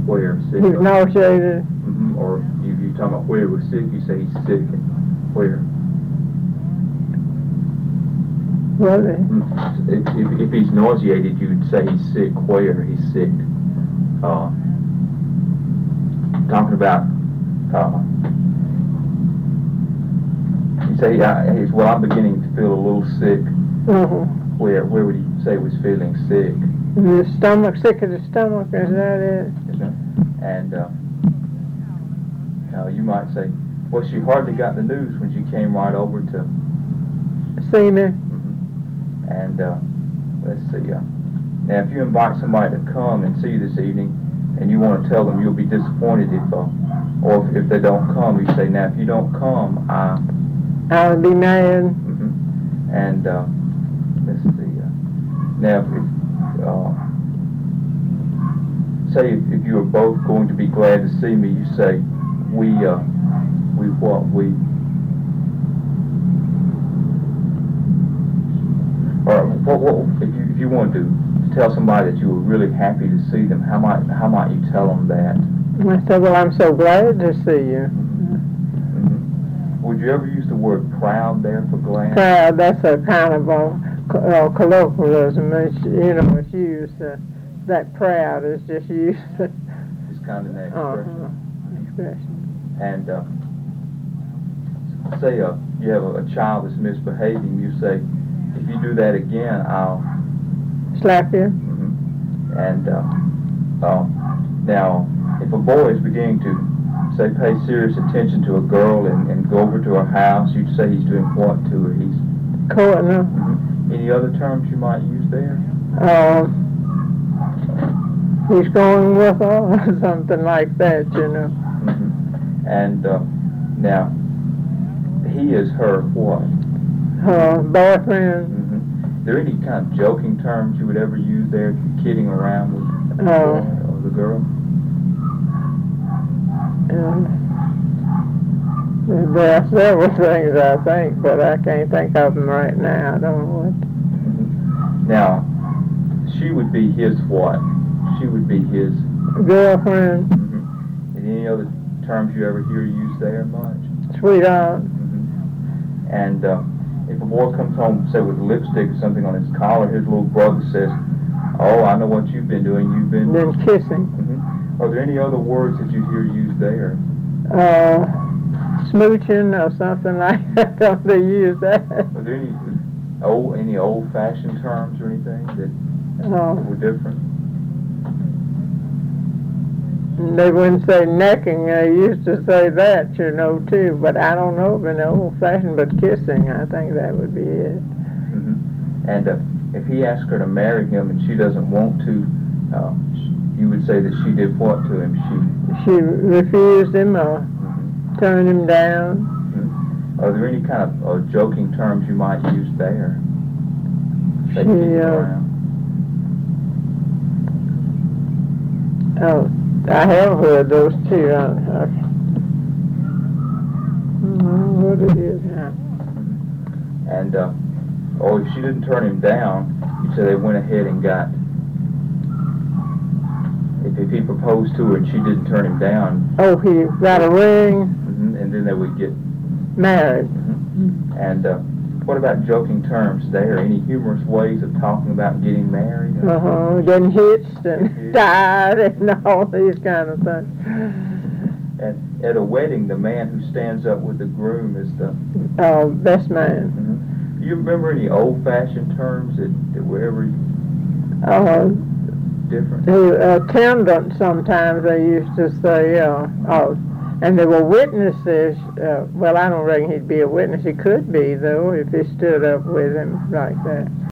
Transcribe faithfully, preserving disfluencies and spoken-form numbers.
where? Sick? He was nauseated. Mm-hmm. Or if you're talking about where he was sick, you say he's sick and where? Was he? Mm-hmm. If, if, if he's nauseated, you would say he's sick where? He's sick. Uh, talking about, uh, you say, uh, he's, well, I'm beginning to feel a little sick. Mm-hmm. Where, where would he say he was feeling sick? The stomach, sick of the stomach, is that it? And uh, uh, you might say, well, she hardly got the news when she came right over to see me. Mm-hmm. And uh, let's see. Uh, now, if you invite somebody to come and see you this evening, and you want to tell them you'll be disappointed if, uh, or if, if they don't come, you say, now, if you don't come, I, I'll be mad. Mm-hmm. And uh, let's see. Uh, now, if uh, say if, if you are both going to be glad to see me, you say, we, uh, we what, we, or what, what, if you if you want to, to tell somebody that you were really happy to see them, how might how might you tell them that? I said, well, I'm so glad to see you. Mm-hmm. Would you ever use the word proud there for glad? Proud, that's a kind of a uh, colloquialism. It's, you know, it's used, uh, that proud is just used. Just kind of an expression. Uh-huh. Expression. And uh, say uh, you have a, a child that's misbehaving, you say, if you do that again, I'll slap you. Mm-hmm. And uh, uh, now, if a boy is beginning to, say, pay serious attention to a girl and, and go over to her house, you'd say he's doing what to her? He's courting her. Mm-hmm. Any other terms you might use there? Um, he's going with her, something like that, you know. Mm-hmm. And uh, now, he is her what? Her boyfriend. Mm-hmm. Are there any kind of joking terms you would ever use there if you're kidding around with the uh, boy or the girl? Uh, there are several things, I think, but I can't think of them right now. I don't know what. Mm-hmm. Now, she would be his what? She would be his girlfriend. Mm-hmm. And any other terms you ever hear used there much? Sweetheart. Mm-hmm. And uh, if a boy comes home, say with lipstick or something on his collar, his little brother says, "Oh, I know what you've been doing. You've been then kissing." Mm-hmm. Are there any other words that you hear used there? Uh, smooching or something like that. Don't they use that? Are there any old, any old-fashioned terms or anything that uh, were different? They wouldn't say necking. They used to say that, you know, too. But I don't know if in the old-fashioned, but kissing, I think that would be it. Mm-hmm. And uh, if he asked her to marry him and she doesn't want to, uh, you would say that she did what to him? She she refused him or mm-hmm. turned him down. Mm-hmm. Are there any kind of uh, joking terms you might use there? She, uh, oh, I have heard those too. I, I, what it is now. Mm-hmm. And, uh, or if she didn't turn him down, you say they went ahead and got, if, if he proposed to her and she didn't turn him down. Oh, he got a ring. Mm-hmm. And then they would get married. Mm-hmm. And uh, what about joking terms there? Any humorous ways of talking about getting married? Uh-huh. Getting hitched and died and all these kind of things. And at a wedding, the man who stands up with the groom is the uh, best man. Mm-hmm. Do you remember any old-fashioned terms that, that were ever uh, different? The attendant, sometimes they used to say, yeah. Uh, and there were witnesses. Uh, well, I don't reckon he'd be a witness. He could be, though, if he stood up with him like that.